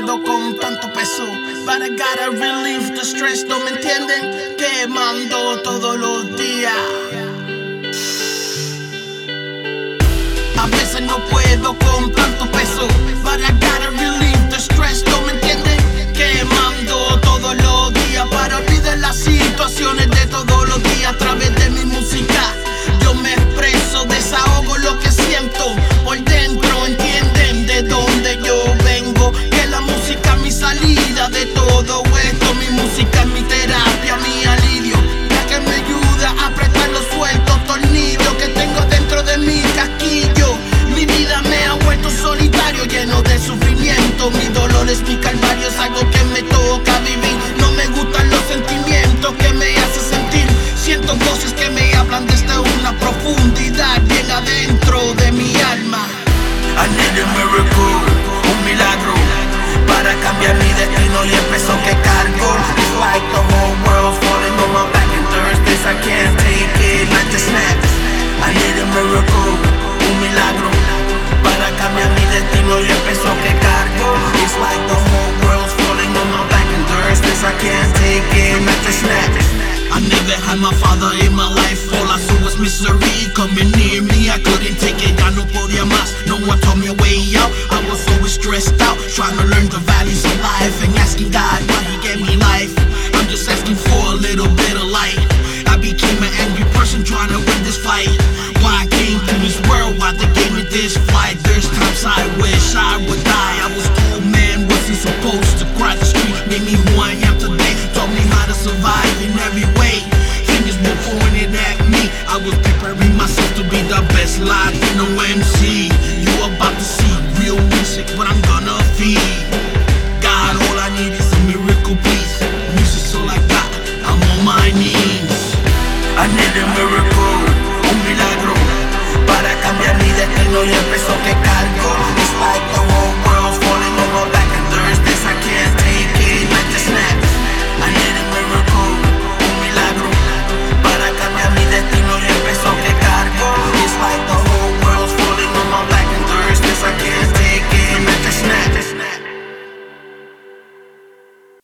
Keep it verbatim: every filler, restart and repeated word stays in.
puedo con tanto peso, but I gotta relieve the stress. ¿No me entienden? Quemando todos los días. A veces no puedo con tanto peso, but I gotta relieve the stress. ¿No me entienden? Quemando todos los días para olvidar las situaciones de todos los días. A través de mi música yo me expreso, desahogo lo que siento por dentro. ¿Entienden de dónde yo vengo? Que la música es mi salida de todo esto. Mi música es mi terapia, mi alivio, la que me ayuda a apretar los sueltos tornillos que tengo dentro de mi casquillo. Mi vida me ha vuelto solitario, lleno de sufrimiento. Mi dolor es mi calvario, es algo que me toca vivir. No me gustan los sentimientos que me hace sentir. Siento voces que me hablan desde una profundidad bien adentro de mi alma. I need a miracle, un milagro, para cambiar mi destino y el peso que cargo. It's like the whole world's falling on my back and Thursdays I can't take it like the snaps. I need a miracle, un milagro, para cambiar mi destino y el peso que cargo. It's like the whole world's falling on my back and Thursdays I can't take it like the snaps. I never had my father in my life, all I saw was misery coming near me. I couldn't take it, ya no podía más. No one told me a way out, I was always stressed out, trying to learn the values of life and asking God why He gave me life. I'm just asking for a little bit of light. I became an angry person trying to win this fight. Why I came to this world, why they gave me this flight. There's times I wish I would die. I was told man wasn't supposed to cry. The street made me who I am today, taught me how to survive in every